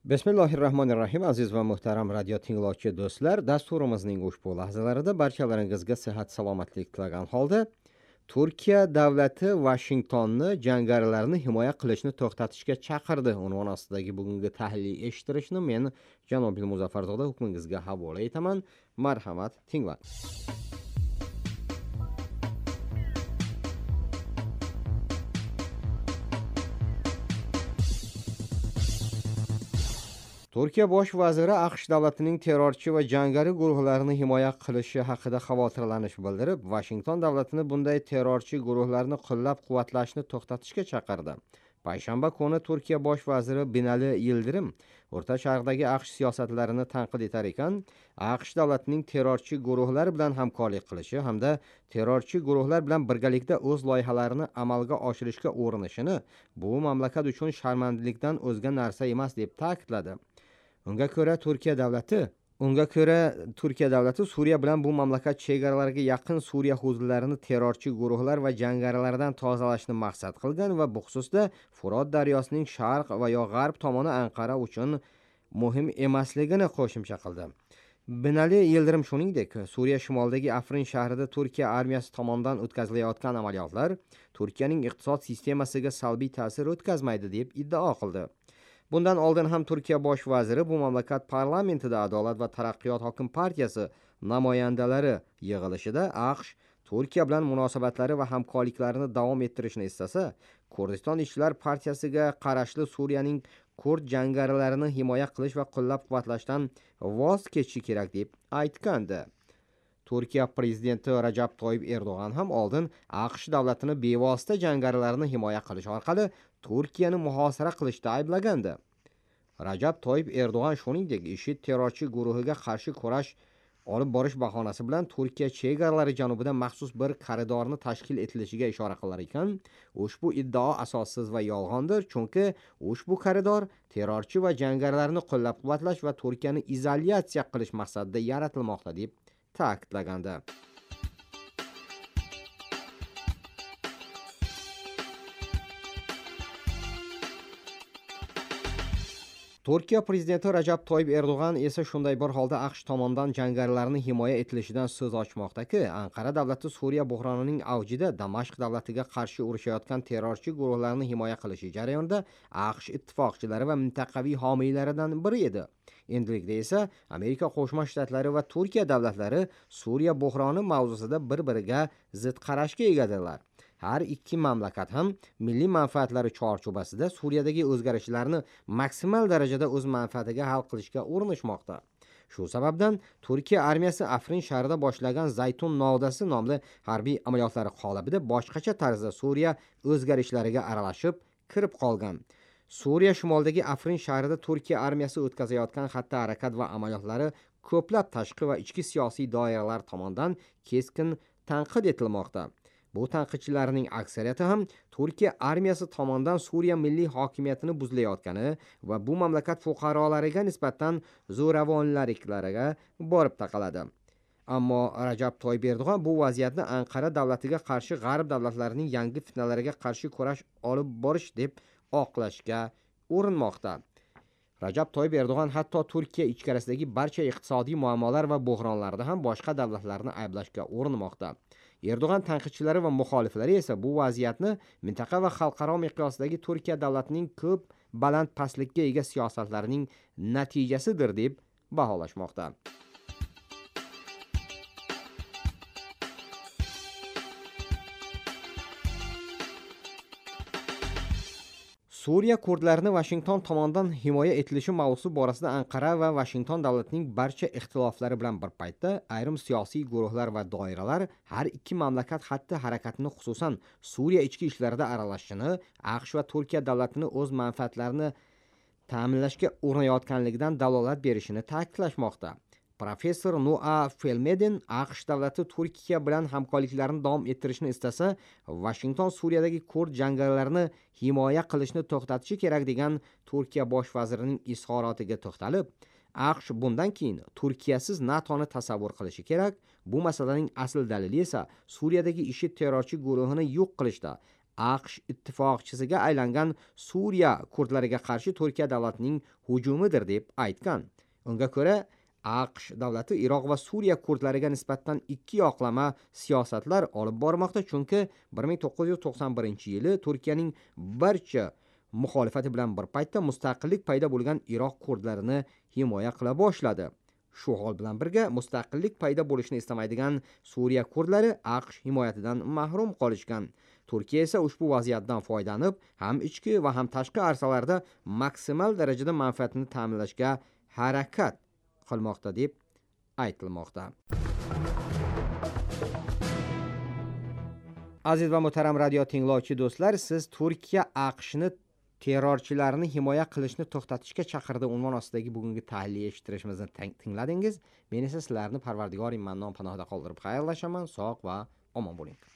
Bismillahirrahmanirrahim. Aziz va muhtaram radio tinglovchi do'stlar, dasturimizning ushbu lahzalarida barchalaringizga sihat salomatlik tilagan holda Turkiya davlati Vashingtonni jangarilarni himoya qilishni to'xtatishga chaqirdi unvon ostidagi bugungi tahlil eshittirishni men janob Muzaffarzoda hukmingizga havola etaman. Marhamat, tinglang. Turkiya bosh vaziri AQSh davlatining terrorchi va jangari guruhlarini himoya qilishi haqida xavotirlanish bildirib, Vashington davlatini bunday terrorchi guruhlarni qo'llab-quvvatlashni to'xtatishga chaqirdi. Payshanba kuni Turkiya bosh vaziri Binali Yildirim O'rta Sharqdagi AQSh siyosatlarini tanqid etar ekan, AQSh davlatining terrorchi guruhlar bilan hamkorlik qilishi hamda terrorchi guruhlar bilan birgalikda o'z loyihalarini amalga oshirishga urinishini bu mamlakat uchun sharmandalikdan o'zga narsa emas deb ta'kidladi. Unga ko'ra Turkiya davlati Suriya bilan bu mamlakat chegaralariga yaqin Suriya hududlarini terrorchi guruhlar va jangarilardan tozalashni maqsad qilgan va bu xususda Furot daryosining sharq va yo g'arb tomoni Anqara uchun muhim emasligini qo'shimcha qildi. Binali Yildirim shuningdek, Suriya shimolidagi Afrin shahrida Turkiya armiyasi tomonidan o'tkazilayotgan amaliyotlar Turkiyaning iqtisod sistemasiga salbiy ta'sir o'tkazmaydi deb iddao qildi. Bundan oldin ham Turkiya bosh vaziri bu mamlakat parlamentida Adolat va taraqqiyot hokim partiyasi namoyandalari yig'ilishida AQSh Turkiya bilan munosabatlari va hamkorliklarini davom ettirishni istasa, Kurdiston ishchilar partiyasiga qarashli Suriyaning kurd jangarilarini himoya qilish va qo'llab-quvvatlashdan voz kechishi kerak deb aytgandi. Turkiya prezidenti Rajab Toyyib Erdo'g'an ham oldin AQSh davlatini bevosita jangarilarni himoya qilish orqali Turkiyani muhosara qilishda ayblagandi. Rajab Toyyib Erdo'g'an shuningdek, IShID terrorchi guruhiga qarshi kurash olib borish bahonasi bilan Turkiya chegaralari janubida maxsus bir koridorni tashkil etilishiga ishora qilar ekan, ushbu iddao asossiz va yolg'ondir, chunki ushbu koridor terrorchi va jangarilarni qo'llab-quvvatlash va Turkiyani izolyatsiya qilish maqsadida yaratilmoqda deb ta'kidlagandi. Turkiya prezidenti Rajab Toyyib Erdo'g'an esa shunday bir holda AQSh tomonidan jangarilarni himoya etilishidan so'z ochmoqdaki, Anqara davlati Suriya buhronining avjida Damashq davlatiga qarshi urushayotgan terrorchi guruhlarni himoya qilishi jarayonida AQSh ittifoqchilari va mintaqaviy homiylaridan biri edi. Endilikda esa Amerika Qo'shma Shtatlari va Turkiya davlatlari Suriya buhroni mavzusida bir-biriga zid qarashga egadirlar. Har ikki mamlakat ham milliy manfaatlari chorchubasida Suriyadagi o'zgarishlarni maksimal darajada o'z manfaatiga hal qilishga urinishmoqda. Shu sababdan Turkiya armiyasi Afrin shahrida boshlagan Zaytun novdasi nomli harbiy amaliyotlari qolibida boshqacha tarzda Suriya o'zgarishlariga aralashib kirib qolgan. Suriya shimolidagi Afrin shahrida Turkiya armiyasi o'tkazayotgan xatti harakat va amaliyotlari ko'plab tashqi va ichki siyosiy doiralar tomonidan keskin tanqid etilmoqda. Bu tanqidchilarning aksariyati ham Turkiya armiyasi tomonidan Suriya milliy hokimiyatini buzilayotgani va bu mamlakat fuqarolariga nisbatan zo'ravonliklariga borib taqaladi. Ammo Rajab Toyyib Erdo'g'an bu vaziyatni Anqara davlatiga qarshi g'arb davlatlarining yangi fitnalariga qarshi kurash olib borish deb oqlashga urinmoqda. Rajab Toyyib Erdo'g'an hatto Turkiya ichkarisidagi barcha iqtisodiy muammolar va bo'hronlarda ham boshqa davlatlarni ayblashga urinmoqda. Erdo'g'an tanqidchilari va muxoliflari esa bu vaziyatni mintaqa va xalqaro miqyosdagi Turkiya davlatining ko'p baland pastlikka ega siyosatlarining natijasidir deb baholashmoqda. Suriya kurdlarini Vashington tomonidan himoya etilishi mavzusi borasida Anqara va Vashington davlatining barcha ixtiloflari bilan bir paytda ayrim siyosiy guruhlar va doiralar har ikki mamlakat xatti harakatini, xususan Suriya ichki ishlarida aralashishini, AQSh va Turkiya davlatini o'z manfaatlarini ta'minlashga urinayotganligidan dalolat berishini ta'kidlashmoqda. Professor Noa Felmeden AQSh davlati Turkiya bilan hamkorliklarini davom ettirishni istasa, Vashington Suriyadagi kurd jangarilarini himoya qilishni to'xtatishi kerak degan Turkiya bosh vazirining izhorotiga to'xtalib, AQSh bundan keyin Turkiyasiz NATOni tasavvur qilishi kerak. Bu masalaning asl dalili esa Suriyadagi IShID terrorchi guruhini yo'q qilishda AQSh ittifoqchisiga aylangan Suriya kurdlariga qarshi Turkiya davlatining hujumidir deb aytgan. Unga ko'ra, AQSh davlati Iroq va Suriya kurdlariga nisbatan ikki yoqlama siyosatlar olib bormoqda, chunki 1991-yili Turkiyaning barcha muxolifati bilan bir paytda mustaqillik paydo bo'lgan Iroq kurdlarini himoya qila boshladi. Shu hol bilan birga mustaqillik paydo bo'lishini istamaydigan Suriya kurdlari AQSh himoyatidan mahrum qolishgan. Turkiya esa ushbu vaziyatdan foydalanib, ham ichki va ham tashqi arsalarda maksimal darajada manfaatini ta'minlashga harakat qilmoqda deb aytilmoqda. Aziz va muhtaram radio tinglovchi do'stlar, siz Turkiya AQShni terrorchilarni himoya qilishni to'xtatishga chaqirdi unvon ostidagi bugungi tahlil eshittirishimizni tingladingiz. Men esa sizlarni Parvardigorim mannon panohida qoldirib xayrlashaman. Sog' va omon bo'ling.